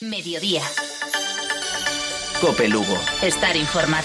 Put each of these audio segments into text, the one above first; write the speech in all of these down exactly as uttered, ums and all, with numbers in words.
Mediodía. COPE Lugo. Estar informado.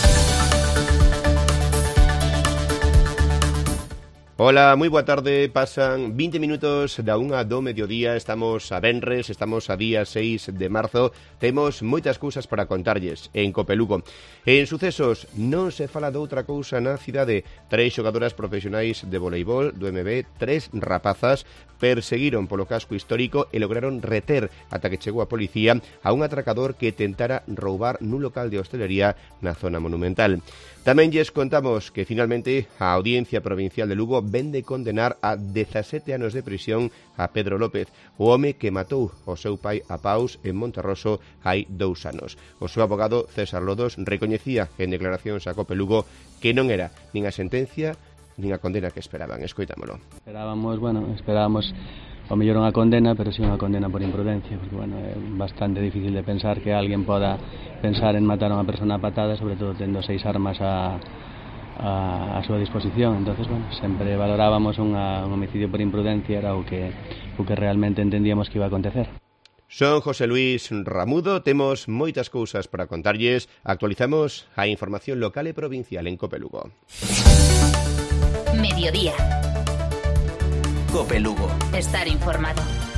Ola, moi boa tarde, pasan vinte minutos da unha do mediodía, estamos a venres, estamos a día seis de marzo, temos moitas cousas para contarlles en COPE Lugo. En sucesos, non se fala doutra cousa na cidade, tres xogadoras profesionais de voleibol do M B, tres rapazas, perseguiron polo casco histórico e lograron reter ata que chegou a policía a un atracador que tentara roubar nun local de hostelería na zona monumental. Tamén lles contamos que finalmente a Audiencia Provincial de Lugo vende condenar a dezasete anos de prisión a Pedro López, o home que matou o seu pai a paus en Monterroso hai dous anos. O seu abogado César Lodos recoñecía en declaracións a COPE Lugo que non era nin a sentencia nin a condena que esperaban. Escoitámolo. Esperábamos, bueno, esperábamos o mellor unha condena, pero si unha condena por imprudencia, porque, bueno, é bastante difícil de pensar que alguén poda pensar en matar a unha persona a patada, sobre todo tendo seis armas a, a, a súa disposición. Entonces, bueno, sempre valorábamos unha, un homicidio por imprudencia, era o que, o que realmente entendíamos que iba a acontecer. Son José Luis Ramudo, temos moitas cousas para contarlles, actualizamos a información local e provincial en COPE Lugo. Mediodía. COPE Lugo. Estar informado.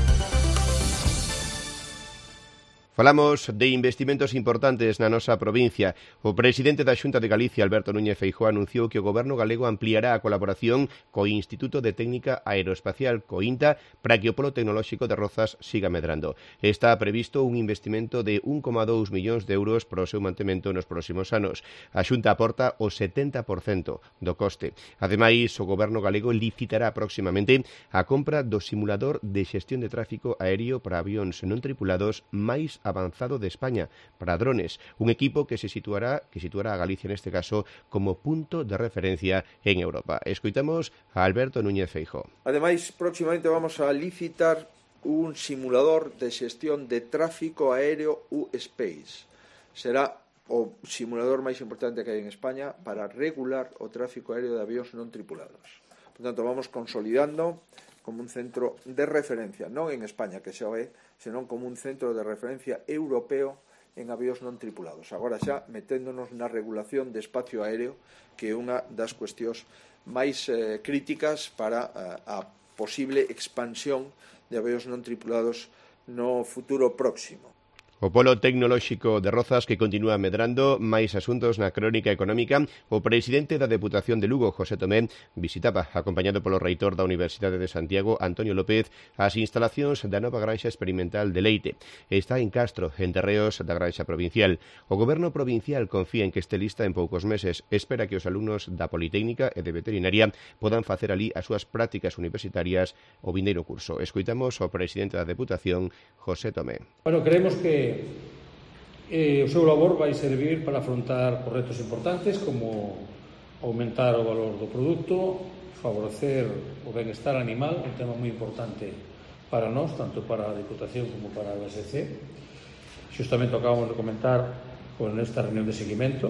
Falamos de investimentos importantes na nosa provincia. O presidente da Xunta de Galicia, Alberto Núñez Feijóo, anunciou que o goberno galego ampliará a colaboración co Instituto de Técnica Aeroespacial, co INTA, para que o polo tecnolóxico de Rozas siga medrando. Está previsto un investimento de un coma dous millóns de euros para o seu mantemento nos próximos anos. A Xunta aporta o setenta por cento do coste. Ademais, o goberno galego licitará próximamente a compra do simulador de xestión de tráfico aéreo para avións non tripulados máis avanzado de España para drones, un equipo que se situará que situará a Galicia neste caso como punto de referencia en Europa. Escoitamos a Alberto Núñez Feijóo. Ademais, próximamente vamos a licitar un simulador de xestión de tráfico aéreo U-Space. Será o simulador máis importante que hai en España para regular o tráfico aéreo de avións non tripulados. Por tanto, vamos consolidando como un centro de referencia, non en España, que xa é, senón como un centro de referencia europeo en avións non tripulados. Agora xa meténdonos na regulación de espacio aéreo, que é unha das cuestións máis eh, críticas para eh, a posible expansión de avións non tripulados no futuro próximo. O polo tecnolóxico de Rozas que continúa medrando, máis asuntos na crónica económica. O presidente da Deputación de Lugo, José Tomé, visitaba, acompañado polo reitor da Universidade de Santiago, Antonio López, as instalacións da nova granxa experimental de leite. Está en Castro, en terreos da granxa provincial. O goberno provincial confía en que este lista en poucos meses. Espera que os alumnos da Politécnica e de Veterinaria podan facer ali as súas prácticas universitarias o vindeiro curso. Escoitamos ao presidente da Deputación, José Tomé. Bueno, creemos que Eh, o seu labor vai servir para afrontar retos importantes como aumentar o valor do produto, favorecer o benestar animal, un tema moi importante para nós, tanto para a Diputación como para a U S C. Xustamente acabamos de comentar con esta reunión de seguimento,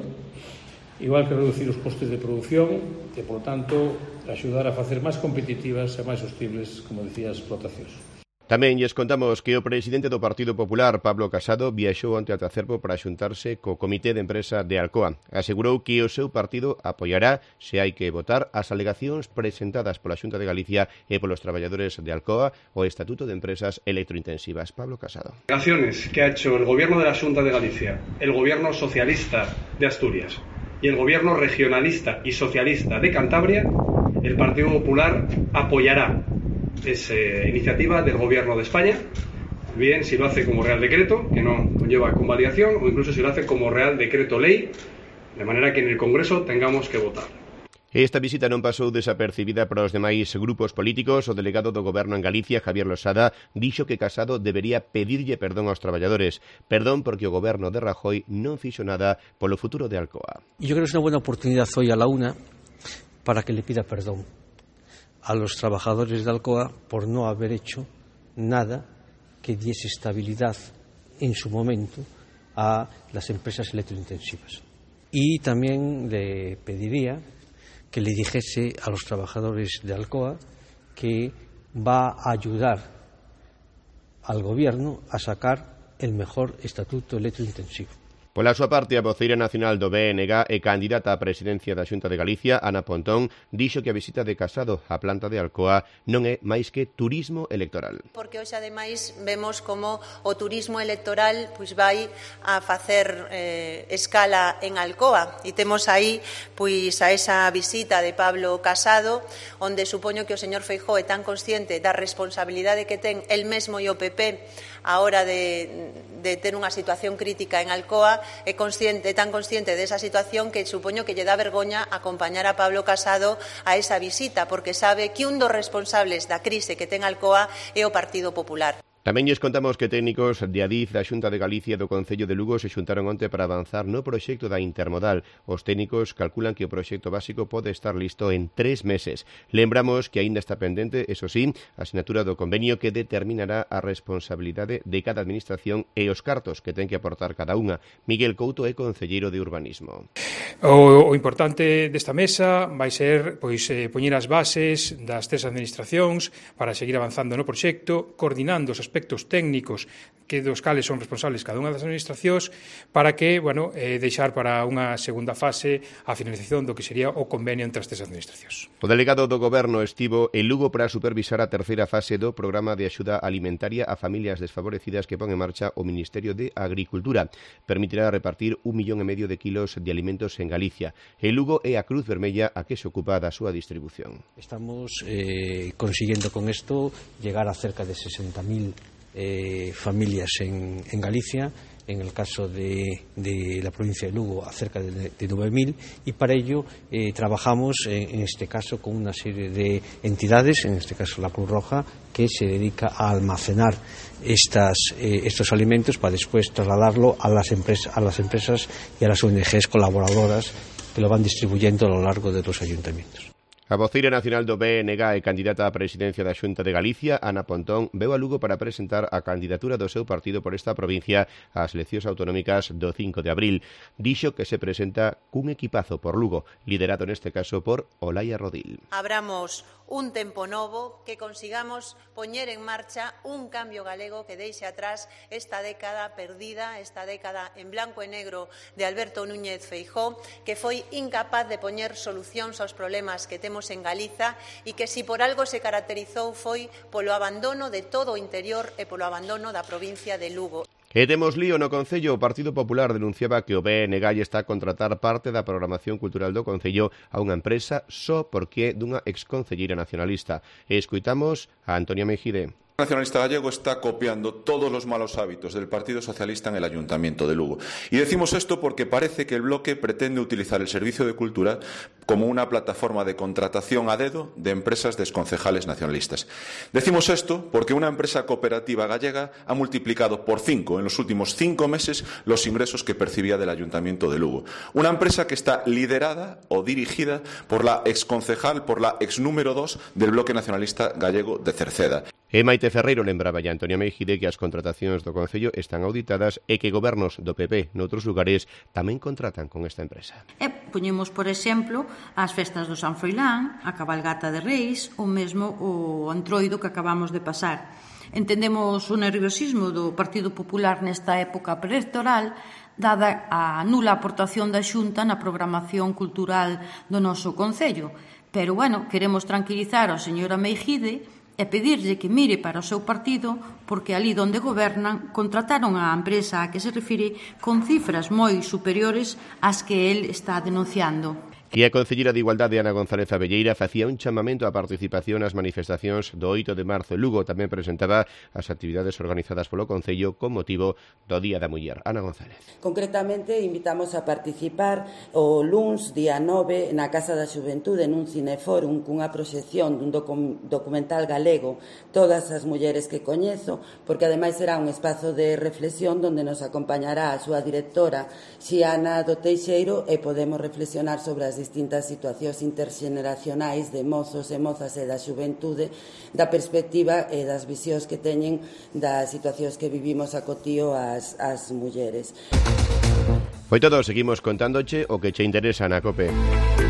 igual que reducir os costes de produción e, por tanto, axudar a facer máis competitivas e máis sostibles, como dicía, as explotacións. Tamén lles contamos que o presidente do Partido Popular, Pablo Casado, viaxou onte a Tacerpo para xuntarse co Comité de Empresa de Alcoa. Asegurou que o seu partido apoiará, se hai que votar, as alegacións presentadas pola Xunta de Galicia e polos traballadores de Alcoa o Estatuto de Empresas Electrointensivas. Pablo Casado. Las alegaciones que ha hecho el Gobierno de la Xunta de Galicia, el Gobierno Socialista de Asturias y el Gobierno Regionalista y Socialista de Cantabria, el Partido Popular apoyará esa iniciativa del Gobierno de España, bien si lo hace como Real Decreto, que no conlleva convalidación, o incluso si lo hace como Real Decreto Ley, de manera que en el Congreso tengamos que votar. Esta visita non pasou desapercibida para os demais grupos políticos. O delegado do Goberno en Galicia, Javier Losada, dixo que Casado debería pedirlle perdón aos traballadores. Perdón porque o Goberno de Rajoy non fixo nada polo futuro de Alcoa. Yo creo que es una buena oportunidad hoy a la una para que le pida perdón a los trabajadores de Alcoa por no haber hecho nada que diese estabilidad en su momento a las empresas electrointensivas. Y también le pediría que le dijese a los trabajadores de Alcoa que va a ayudar al Gobierno a sacar el mejor estatuto electrointensivo. Pola súa parte, a voceira nacional do B N G e candidata á presidencia da Xunta de Galicia, Ana Pontón, dixo que a visita de Casado á planta de Alcoa non é máis que turismo electoral. Porque hoxe, ademais, vemos como o turismo electoral pois vai a facer eh, escala en Alcoa e temos aí pois a esa visita de Pablo Casado, onde supoño que o señor Feijóo é tan consciente da responsabilidade que ten el mesmo e o P P a hora de, de ter unha situación crítica en Alcoa, é consciente, tan consciente desa situación que supoño que lle dá vergoña acompañar a Pablo Casado a esa visita, porque sabe que un dos responsables da crise que ten Alcoa é o Partido Popular. Tamén lles contamos que técnicos de Adif da Xunta de Galicia e do Concello de Lugo se xuntaron onte para avanzar no proxecto da intermodal. Os técnicos calculan que o proxecto básico pode estar listo en tres meses. Lembramos que aínda está pendente, eso sí, a asinatura do convenio que determinará a responsabilidade de cada administración e os cartos que ten que aportar cada unha. Miguel Couto é concelleiro de Urbanismo. O, o importante desta mesa vai ser pois eh, poñer as bases das tres administracións para seguir avanzando no proxecto, coordinando os aspectos técnicos que dos cales son responsables cada unha das administracións para que, bueno, eh, deixar para unha segunda fase a finalización do que sería o convenio entre as tres administracións. O delegado do Goberno estivo en Lugo para supervisar a terceira fase do programa de axuda alimentaria a familias desfavorecidas que pon en marcha o Ministerio de Agricultura. Permitirá repartir un millón e medio de kilos de alimentos en Galicia. En Lugo é a Cruz Vermella a que se ocupa da súa distribución. Estamos eh, consiguiendo con esto llegar a cerca de sesenta mil Eh, familias en, en Galicia, en el caso de, de la provincia de Lugo a cerca de, de nueve mil, y para ello eh, trabajamos en, en este caso con una serie de entidades, en este caso la Cruz Roja, que se dedica a almacenar estas, eh, estos alimentos para después trasladarlo a las, empresas, a las empresas y a las O N Ges colaboradoras que lo van distribuyendo a lo largo de los ayuntamientos. A voceira nacional do B N G e candidata á presidencia da Xunta de Galicia, Ana Pontón, veu a Lugo para presentar a candidatura do seu partido por esta provincia ás eleccións autonómicas do cinco de abril. Dixo que se presenta cun equipazo por Lugo, liderado neste caso por Olaia Rodil. Abramos un tempo novo, que consigamos poñer en marcha un cambio galego que deixe atrás esta década perdida, esta década en blanco e negro de Alberto Núñez Feijóo, que foi incapaz de poñer solucións aos problemas que temos en Galiza e que si por algo se caracterizou foi polo abandono de todo o interior e polo abandono da provincia de Lugo. E temos lío no Concello. O Partido Popular denunciaba que o B N G está a contratar parte da programación cultural do Concello a unha empresa só porque é dunha exconcelleira nacionalista. E escuitamos a Antonia Mejide. El nacionalista gallego está copiando todos los malos hábitos del Partido Socialista en el Ayuntamiento de Lugo. Y decimos esto porque parece que el bloque pretende utilizar el Servicio de Cultura como una plataforma de contratación a dedo de empresas desconcejales nacionalistas. Decimos esto porque una empresa cooperativa gallega ha multiplicado por cinco en los últimos cinco meses los ingresos que percibía del Ayuntamiento de Lugo. Una empresa que está liderada o dirigida por la exconcejal, por la ex número dos del bloque nacionalista gallego de Cerceda. E Maite Ferreiro lembraba a Antonia Mejide que as contratacións do Concello están auditadas e que gobernos do P P noutros lugares tamén contratan con esta empresa. E poñemos, por exemplo, as festas do San Froilán, a cabalgata de Reis, ou mesmo o Antroido que acabamos de pasar. Entendemos o nerviosismo do Partido Popular nesta época preelectoral, dada a nula aportación da Xunta na programación cultural do noso Concello. Pero, bueno, queremos tranquilizar a señora Mejide e pedirlle que mire para o seu partido porque ali onde gobernan contrataron a empresa a que se refire con cifras moi superiores ás que el está denunciando. E a concelleira de Igualdade, Ana González Abelleira, facía un chamamento á participación nas manifestacións do oito de marzo. Lugo tamén presentaba as actividades organizadas polo Concello con motivo do Día da Muller. Ana González. Concretamente, invitamos a participar o luns, día nove, na Casa da Xuventude, nun cineforum, cunha proxección dun docu documental galego, Todas as mulleres que coñezo, porque ademais será un espazo de reflexión onde nos acompañará a súa directora, Xiana do Teixeiro, e podemos reflexionar sobre as distintas situacións interxeneracionais de mozos e mozas e da xuventude, da perspectiva e das visións que teñen das situacións que vivimos a cotío as, as mulleres. Foi todo, seguimos contándoche o que che interesa na COPE.